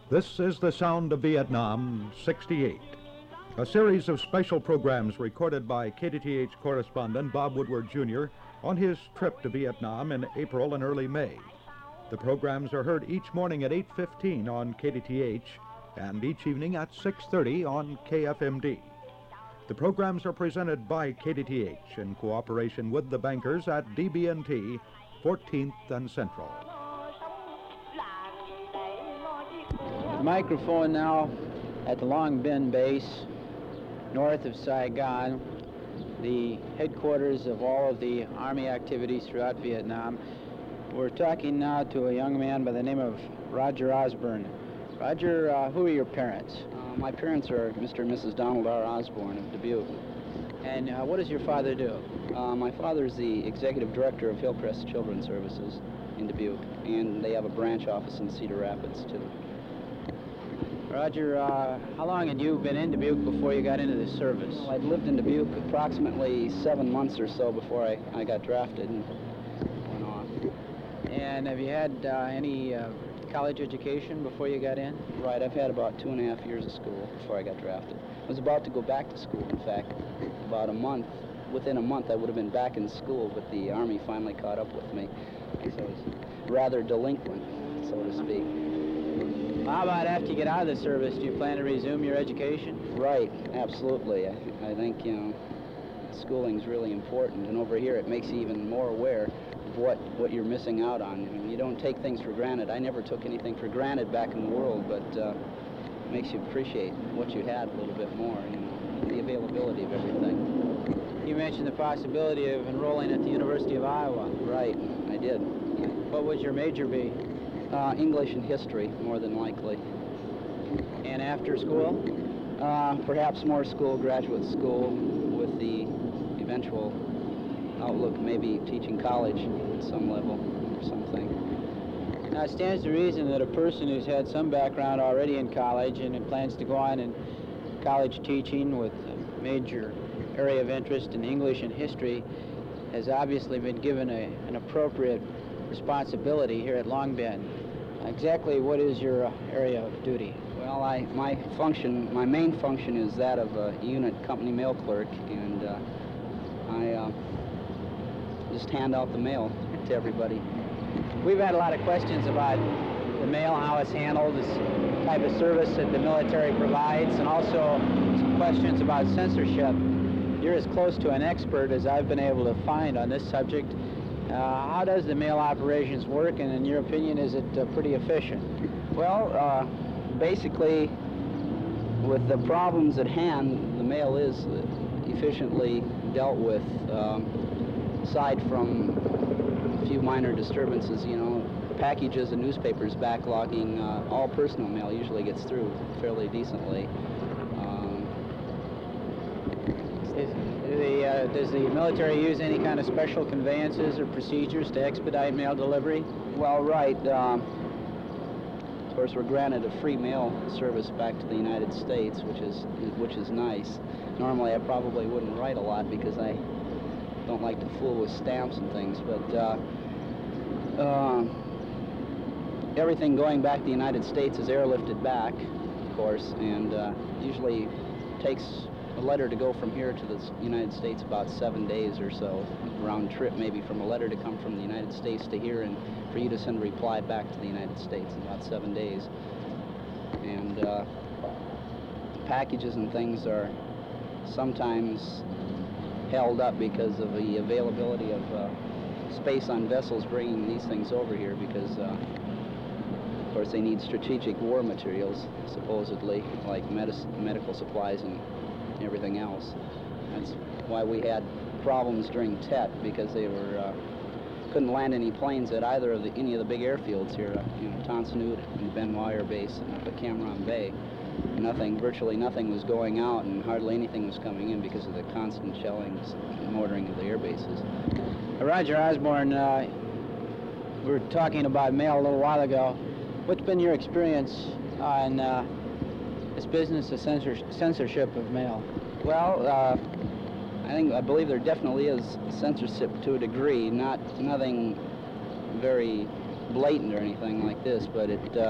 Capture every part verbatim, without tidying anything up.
This is the sound of Vietnam, sixty-eight. A series of special programs recorded by K D T H correspondent Bob Woodward, Junior on his trip to Vietnam in April and early May. The programs are heard each morning at eight fifteen on K D T H and each evening at six thirty on K F M D. The programs are presented by K D T H in cooperation with the bankers at D B and T, fourteenth and Central. The microphone now at the Long Binh base, north of Saigon, the headquarters of all of the Army activities throughout Vietnam. We're talking now to a young man by the name of Roger Osborne. Roger, uh, who are your parents? Uh, my parents are Mister and Missus Donald R. Osborne of Dubuque. And uh, what does your father do? Uh, my father is the executive director of Hillcrest Children's Services in Dubuque, and they have a branch office in Cedar Rapids, too. Roger, uh, how long had you been in Dubuque before you got into the service? Well, I'd lived in Dubuque approximately seven months or so before I, I got drafted and went off. And have you had uh, any uh, college education before you got in? Right, I've had about two and a half years of school before I got drafted. I was about to go back to school, in fact, about a month. Within a month, I would have been back in school, but the Army finally caught up with me. So I was rather delinquent, so to speak. How about after you get out of the service, do you plan to resume your education? Right, absolutely. I, I think, you know, schooling's really important, and over here it makes you even more aware of what, what you're missing out on. I mean, you don't take things for granted. I never took anything for granted back in the world, but uh, it makes you appreciate what you had a little bit more, you know, the availability of everything. You mentioned the possibility of enrolling at the University of Iowa. Right, I did. What would your major be? Uh, English and history, more than likely. And after school? Uh, perhaps more school, graduate school, with the eventual outlook, maybe teaching college at some level or something. Now, it stands to reason that a person who's had some background already in college and plans to go on in college teaching with a major area of interest in English and history has obviously been given a, an appropriate responsibility here at Long Binh. Exactly what is your uh, area of duty? Well, I, my function, my main function is that of a unit company mail clerk, and uh, I uh, just hand out the mail to everybody. We've had a lot of questions about the mail, how it's handled, this type of service that the military provides, and also some questions about censorship. You're as close to an expert as I've been able to find on this subject. Uh, how does the mail operations work, and in your opinion, is it uh, pretty efficient? Well, uh, basically, with the problems at hand, the mail is efficiently dealt with, um, aside from a few minor disturbances, you know, packages and newspapers backlogging. Uh, all personal mail usually gets through fairly decently. Is the, uh, does the military use any kind of special conveyances or procedures to expedite mail delivery? Well, right. Uh, of course, we're granted a free mail service back to the United States, which is which is nice. Normally, I probably wouldn't write a lot because I don't like to fool with stamps and things, but uh, uh, everything going back to the United States is airlifted back, of course, and uh, usually takes a letter to go from here to the United States about seven days or so, round trip maybe, from a letter to come from the United States to here, and for you to send a reply back to the United States in about seven days. And uh, packages and things are sometimes held up because of the availability of uh, space on vessels bringing these things over here, because uh, of course they need strategic war materials, supposedly, like medic- medical supplies and everything else. That's why we had problems during Tet, because they were uh, couldn't land any planes at either of the any of the big airfields here, uh, you know, Tan Son Nhut and Ben Hoa Air Base and up at Cam Ranh Bay. Nothing, virtually nothing was going out, and hardly anything was coming in because of the constant shellings and mortaring of the air bases. Roger Osborne, uh, we were talking about mail a little while ago. What's been your experience on uh, this business of censor censorship of mail? Well, uh, I think I believe there definitely is censorship to a degree. Not nothing very blatant or anything like this, but it uh,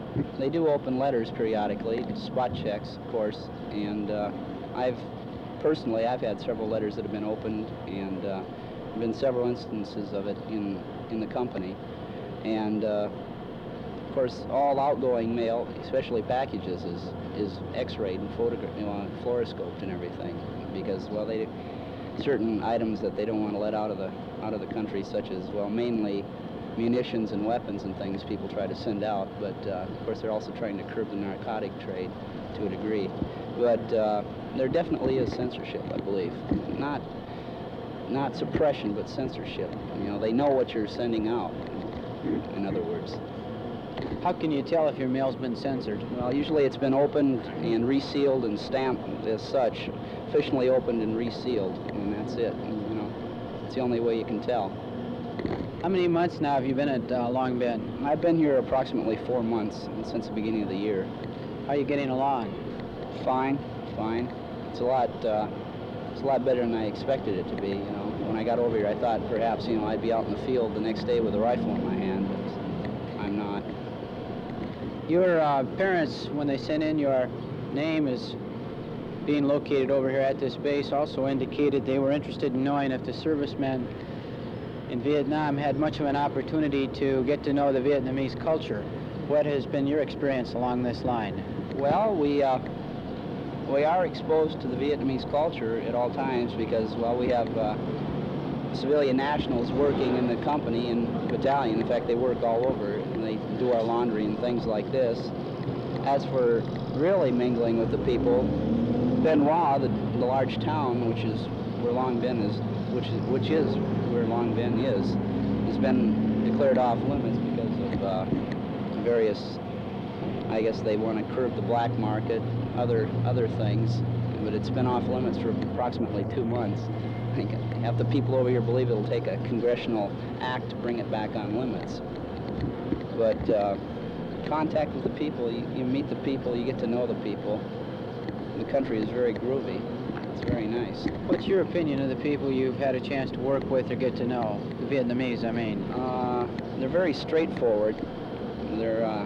they do open letters periodically, spot checks, of course, and uh, I've, personally, I've had several letters that have been opened, and uh, there have been several instances of it in, in the company. And, uh, of course, all outgoing mail, especially packages, is, is x-rayed and photographed, you know, fluoroscoped and everything, because, well, they, certain items that they don't want to let out of the, out of the country, such as, well, mainly munitions and weapons and things people try to send out, but uh, of course they're also trying to curb the narcotic trade to a degree. But uh, there definitely is censorship, I believe. Not, not suppression, but censorship. You know, they know what you're sending out, in other words. How can you tell if your mail's been censored? Well, usually it's been opened and resealed and stamped as such, officially opened and resealed, and that's it. And, you know, it's the only way you can tell. How many months now have you been at uh, Long Bend? I've been here approximately four months since the beginning of the year. How are you getting along? Fine, fine. It's a lot, uh, it's a lot better than I expected it to be. You know, when I got over here, I thought perhaps you know I'd be out in the field the next day with a rifle in my hand, but I'm not. Your uh, parents, when they sent in your name as being located over here at this base, also indicated they were interested in knowing if the servicemen in Vietnam had much of an opportunity to get to know the Vietnamese culture. What has been your experience along this line? Well, we uh, we are exposed to the Vietnamese culture at all times because, well, we have uh, civilian nationals working in the company and battalion. In fact, they work all over, and they do our laundry and things like this. As for really mingling with the people, Bien Hoa, the, the large town, which is where Long Binh is, which is, which is where Long Binh is, has been declared off limits because of uh, various, I guess they want to curb the black market, other other things, but it's been off limits for approximately two months. I think half the people over here believe it'll take a congressional act to bring it back on limits. But uh, contact with the people, you, you meet the people, you get to know the people. The country is very groovy. It's very nice. What's your opinion of the people you've had a chance to work with or get to know? The Vietnamese, I mean. Uh, they're very straightforward. Their uh,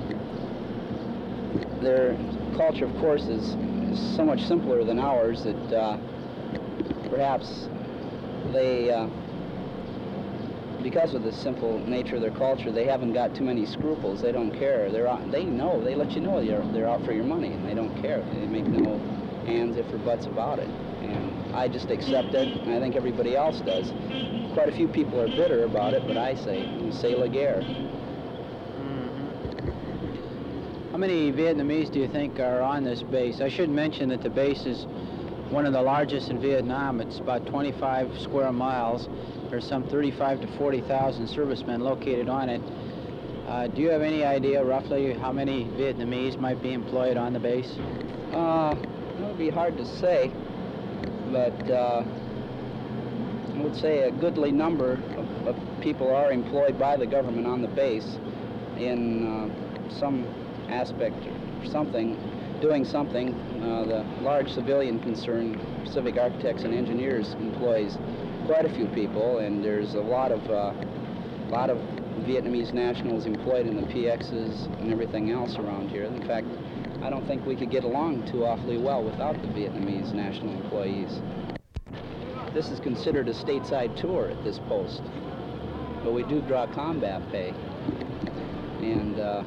their culture, of course, is, is so much simpler than ours that uh, perhaps they, uh, because of the simple nature of their culture, they haven't got too many scruples. They don't care. They're out, they know. They let you know you're, they're out for your money, and they don't care. They make no ands, if or buts about it. And I just accept it, and I think everybody else does. Quite a few people are bitter about it, but I say, c'est la guerre. How many Vietnamese do you think are on this base? I should mention that the base is one of the largest in Vietnam. It's about twenty-five square miles. There's some thirty-five to forty thousand servicemen located on it. Uh, do you have any idea roughly how many Vietnamese might be employed on the base? Uh, it would be hard to say, but uh, I would say a goodly number of, of people are employed by the government on the base in uh, some aspect or something, doing something. Uh, the large civilian concern, Civic Architects and Engineers, employs quite a few people, and there's a lot of uh, lot of Vietnamese nationals employed in the P Xs and everything else around here. In fact, I don't think we could get along too awfully well without the Vietnamese national employees. This is considered a stateside tour at this post, but we do draw combat pay. And uh,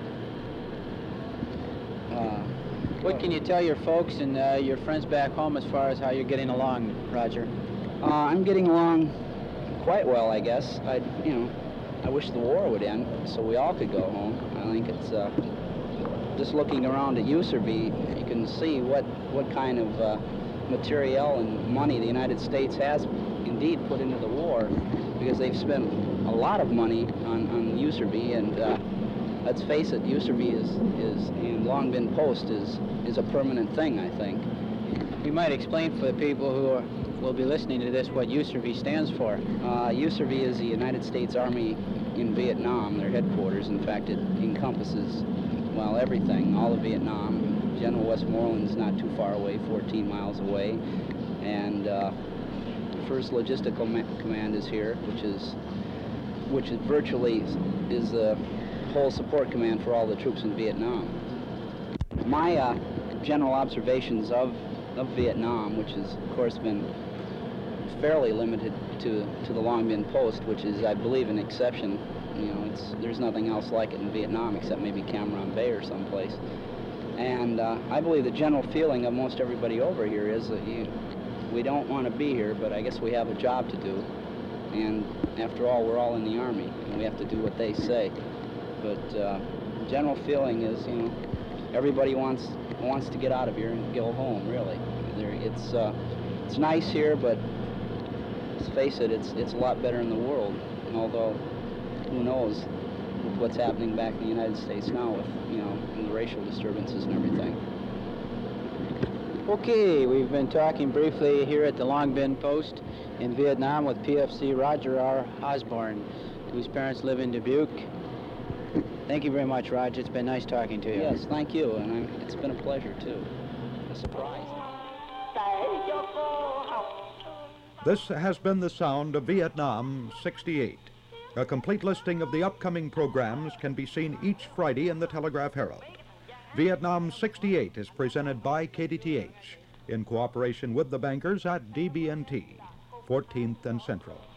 uh, what can you tell your folks and uh, your friends back home as far as how you're getting along, Roger? Uh, I'm getting along quite well, I guess. I, you know, I wish the war would end so we all could go home. I think it's uh, just looking around at U S R V, you can see what what kind of uh, material and money the United States has indeed put into the war, because they've spent a lot of money on on U S R V, and uh, let's face it, U S R V is is and Long Binh Post is is a permanent thing, I think. You might explain for the people who are will be listening to this what U S R V stands for. Uh, U S R V is the United States Army in Vietnam, their headquarters. In fact, it encompasses, well, everything, all of Vietnam. General Westmoreland's not too far away, fourteen miles away. And uh, the first Logistical Command is here, which is, which is virtually is the whole support command for all the troops in Vietnam. My uh, general observations of, of Vietnam, which has, of course, been fairly limited to, to the Long Binh Post, which is, I believe, an exception. You know, it's, there's nothing else like it in Vietnam except maybe Cam Ranh Bay or someplace. And uh, I believe the general feeling of most everybody over here is that you, we don't want to be here, but I guess we have a job to do. And after all, we're all in the Army, and we have to do what they say. But uh, general feeling is, you know, everybody wants wants to get out of here and go home. Really, there, it's uh, it's nice here, but let's face it, it's it's a lot better in the world. And although, who knows with what's happening back in the United States now with, you know, the racial disturbances and everything. Okay, we've been talking briefly here at the Long Binh Post in Vietnam with P F C Roger R. Osborne, whose parents live in Dubuque. Thank you very much, Roger. It's been nice talking to you. Yes, thank you, and I'm, it's been a pleasure, too. A surprise. This has been the sound of Vietnam sixty-eight. A complete listing of the upcoming programs can be seen each Friday in the Telegraph Herald. Vietnam sixty-eight is presented by K D T H in cooperation with the bankers at D B N T, fourteenth and Central.